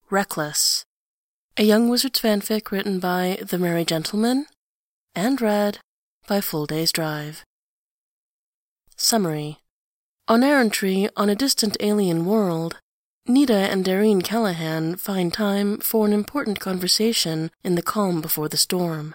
Reckless, a Young Wizards fanfic written by The Merry Gentleman and read by Full Day's Drive. Summary. On errantry on a distant alien world, Nita and Darine Callahan find time for an important conversation in the calm before the storm.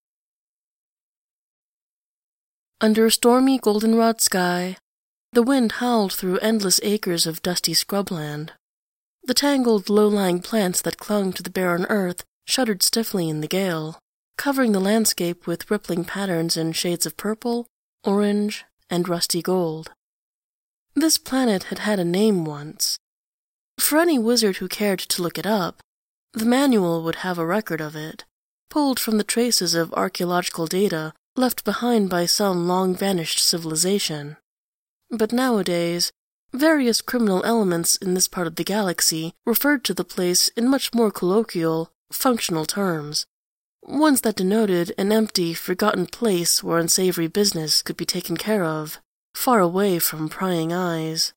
Under a stormy goldenrod sky, the wind howled through endless acres of dusty scrubland. The tangled, low-lying plants that clung to the barren earth shuddered stiffly in the gale, covering the landscape with rippling patterns in shades of purple, orange, and rusty gold. This planet had had a name once. For any wizard who cared to look it up, the manual would have a record of it, pulled from the traces of archaeological data left behind by some long-vanished civilization. But nowadays, various criminal elements in this part of the galaxy referred to the place in much more colloquial, functional terms, ones that denoted an empty, forgotten place where unsavory business could be taken care of, far away from prying eyes.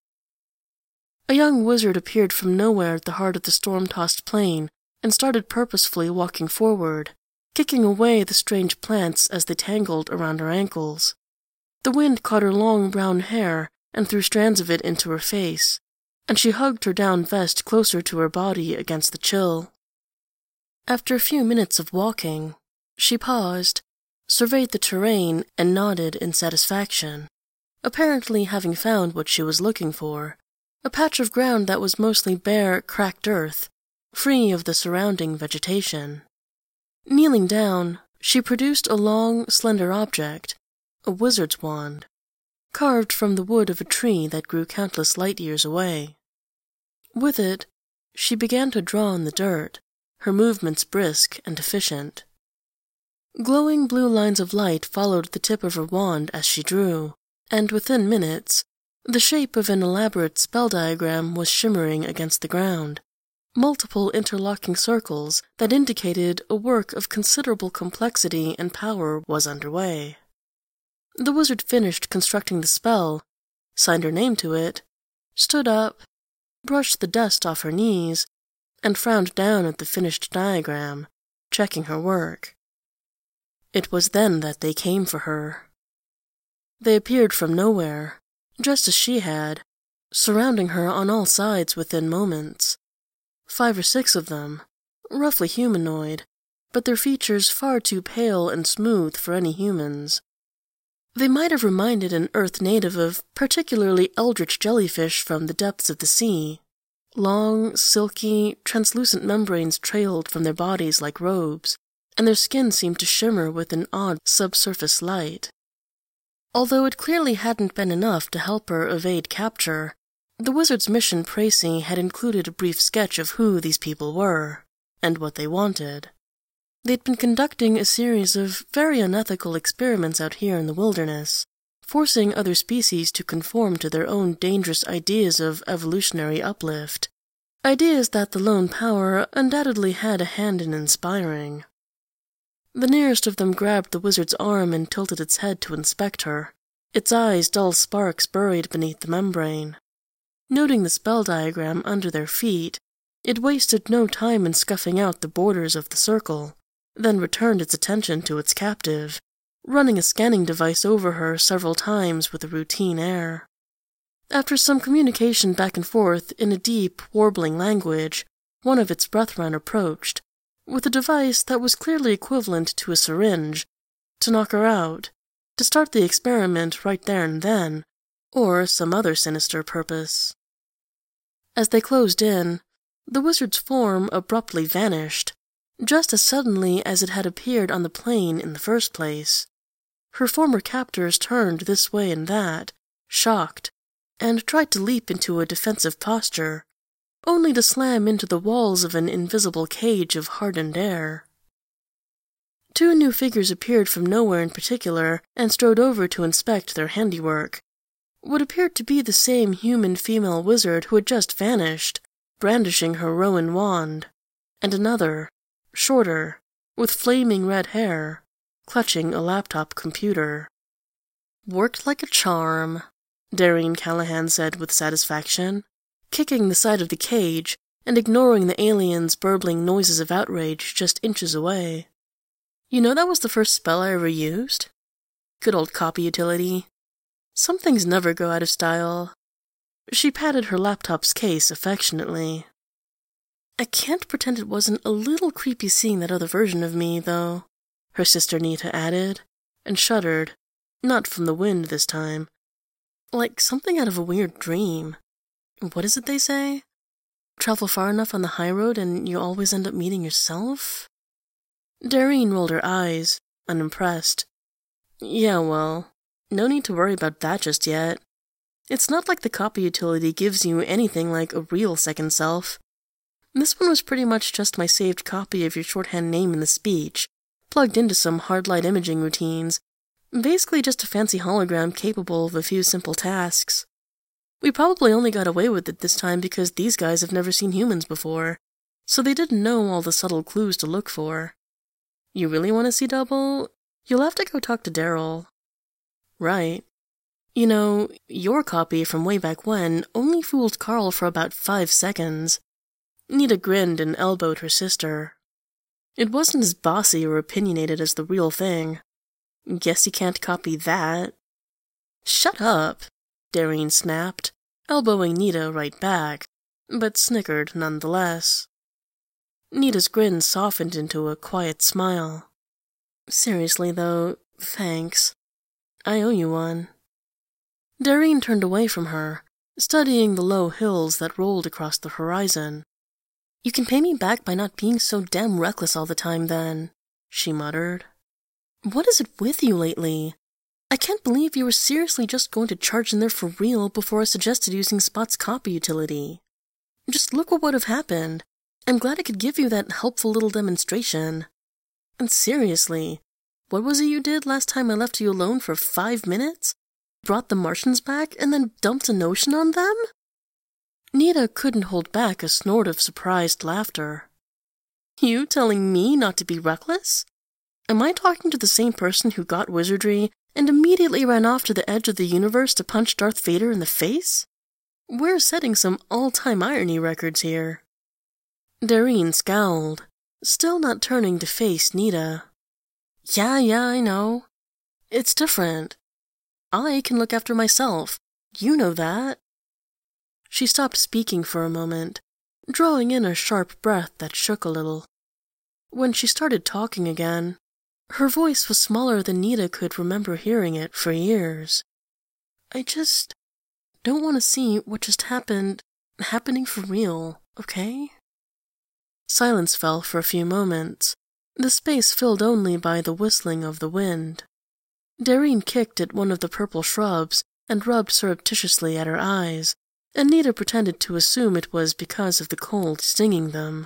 A young wizard appeared from nowhere at the heart of the storm-tossed plain and started purposefully walking forward, kicking away the strange plants as they tangled around her ankles. The wind caught her long brown hair and threw strands of it into her face, and she hugged her down vest closer to her body against the chill. After a few minutes of walking, she paused, surveyed the terrain, and nodded in satisfaction, apparently having found what she was looking for, a patch of ground that was mostly bare, cracked earth, free of the surrounding vegetation. Kneeling down, she produced a long, slender object, a wizard's wand, carved from the wood of a tree that grew countless light-years away. With it, she began to draw in the dirt, her movements brisk and efficient. Glowing blue lines of light followed the tip of her wand as she drew, and within minutes, the shape of an elaborate spell diagram was shimmering against the ground, multiple interlocking circles that indicated a work of considerable complexity and power was underway. The wizard finished constructing the spell, signed her name to it, stood up, brushed the dust off her knees, and frowned down at the finished diagram, checking her work. It was then that they came for her. They appeared from nowhere, just as she had, surrounding her on all sides within moments. 5 or 6 of them, roughly humanoid, but their features far too pale and smooth for any humans. They might have reminded an Earth native of particularly eldritch jellyfish from the depths of the sea. Long, silky, translucent membranes trailed from their bodies like robes, and their skin seemed to shimmer with an odd subsurface light. Although it clearly hadn't been enough to help her evade capture, the wizard's mission précis had included a brief sketch of who these people were, and what they wanted. They'd been conducting a series of very unethical experiments out here in the wilderness, forcing other species to conform to their own dangerous ideas of evolutionary uplift, ideas that the Lone Power undoubtedly had a hand in inspiring. The nearest of them grabbed the wizard's arm and tilted its head to inspect her, its eyes dull sparks buried beneath the membrane. Noting the spell diagram under their feet, it wasted no time in scuffing out the borders of the circle, then returned its attention to its captive, running a scanning device over her several times with a routine air. After some communication back and forth in a deep, warbling language, one of its brethren approached, with a device that was clearly equivalent to a syringe, to knock her out, to start the experiment right there and then, or some other sinister purpose. As they closed in, the wizard's form abruptly vanished, just as suddenly as it had appeared on the plain in the first place. Her former captors turned this way and that, shocked, and tried to leap into a defensive posture, only to slam into the walls of an invisible cage of hardened air. 2 new figures appeared from nowhere in particular and strode over to inspect their handiwork. What appeared to be the same human female wizard who had just vanished, brandishing her rowan wand, and another, shorter, with flaming red hair, clutching a laptop computer. "Worked like a charm," Darine Callahan said with satisfaction, kicking the side of the cage and ignoring the aliens' burbling noises of outrage just inches away. You know that was the first spell I ever used? Good old copy utility. Some things never go out of style. She patted her laptop's case affectionately. I can't pretend it wasn't a little creepy seeing that other version of me, though, her sister Nita added, and shuddered, not from the wind this time. Like something out of a weird dream. What is it they say? Travel far enough on the high road and you always end up meeting yourself? Darine rolled her eyes, unimpressed. Yeah, well, no need to worry about that just yet. It's not like the copy utility gives you anything like a real second self. This one was pretty much just my saved copy of your shorthand name in the speech, plugged into some hard-light imaging routines. Basically just a fancy hologram capable of a few simple tasks. We probably only got away with it this time because these guys have never seen humans before, so they didn't know all the subtle clues to look for. You really want to see double? You'll have to go talk to Daryl. Right. You know, your copy from way back when only fooled Carl for about 5 seconds. Nita grinned and elbowed her sister. It wasn't as bossy or opinionated as the real thing. Guess you can't copy that. Shut up, Darine snapped, elbowing Nita right back, but snickered nonetheless. Nita's grin softened into a quiet smile. Seriously, though, thanks. I owe you one. Darine turned away from her, studying the low hills that rolled across the horizon. You can pay me back by not being so damn reckless all the time, then, she muttered. What is it with you lately? I can't believe you were seriously just going to charge in there for real before I suggested using Spot's copy utility. Just look what would have happened. I'm glad I could give you that helpful little demonstration. And seriously, what was it you did last time I left you alone for 5 minutes? Brought the Martians back and then dumped a notion on them? Nita couldn't hold back a snort of surprised laughter. You telling me not to be reckless? Am I talking to the same person who got wizardry and immediately ran off to the edge of the universe to punch Darth Vader in the face? We're setting some all-time irony records here. Darine scowled, still not turning to face Nita. Yeah, I know. It's different. I can look after myself. You know that. She stopped speaking for a moment, drawing in a sharp breath that shook a little. When she started talking again, her voice was smaller than Nita could remember hearing it for years. I just don't want to see what just happening for real, okay? Silence fell for a few moments, the space filled only by the whistling of the wind. Darine kicked at one of the purple shrubs and rubbed surreptitiously at her eyes, and Nita pretended to assume it was because of the cold stinging them.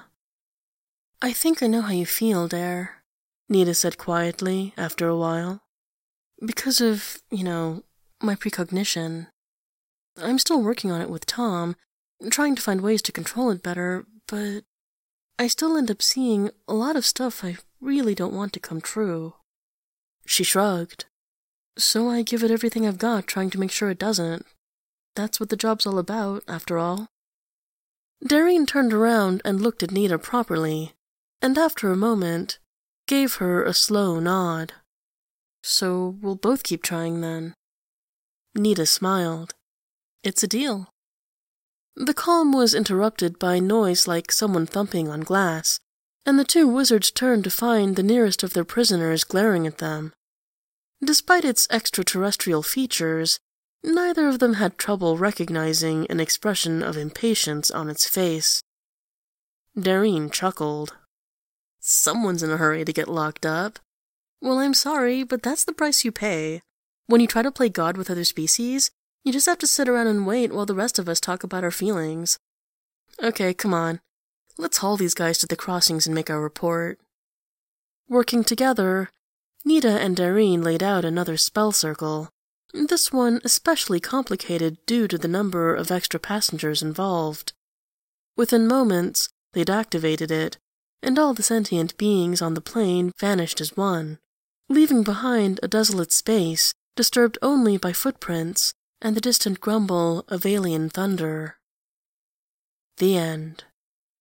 I think I know how you feel, Dare, Nita said quietly after a while. Because of, my precognition. I'm still working on it with Tom, trying to find ways to control it better, but I still end up seeing a lot of stuff I really don't want to come true. She shrugged. So I give it everything I've got, trying to make sure it doesn't. That's what the job's all about, after all. Darine turned around and looked at Nita properly, and after a moment, gave her a slow nod. So we'll both keep trying then. Nita smiled. It's a deal. The calm was interrupted by noise like someone thumping on glass, and the two wizards turned to find the nearest of their prisoners glaring at them. Despite its extraterrestrial features, neither of them had trouble recognizing an expression of impatience on its face. Darine chuckled. Someone's in a hurry to get locked up. Well, I'm sorry, but that's the price you pay. When you try to play God with other species, you just have to sit around and wait while the rest of us talk about our feelings. Okay, come on. Let's haul these guys to the crossings and make our report. Working together, Nita and Darine laid out another spell circle, this one especially complicated due to the number of extra passengers involved. Within moments, they'd activated it, and all the sentient beings on the plane vanished as one, leaving behind a desolate space disturbed only by footprints and the distant grumble of alien thunder. The end.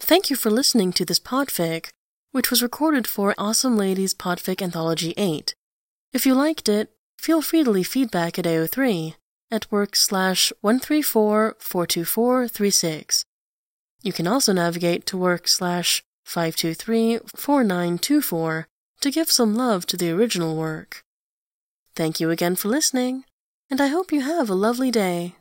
Thank you for listening to this podfic, which was recorded for Awesome Ladies Podfic Anthology 8. If you liked it, feel free to leave feedback at AO3 at work/134-42436. You can also navigate to work/523-4924 to give some love to the original work. Thank you again for listening, and I hope you have a lovely day.